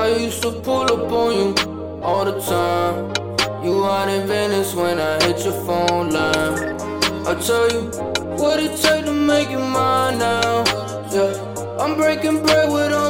I used to pull up on you all the time. You out in Venice when I hit your phone line. I tell you what it take to make you mine now. Yeah, I'm breaking bread with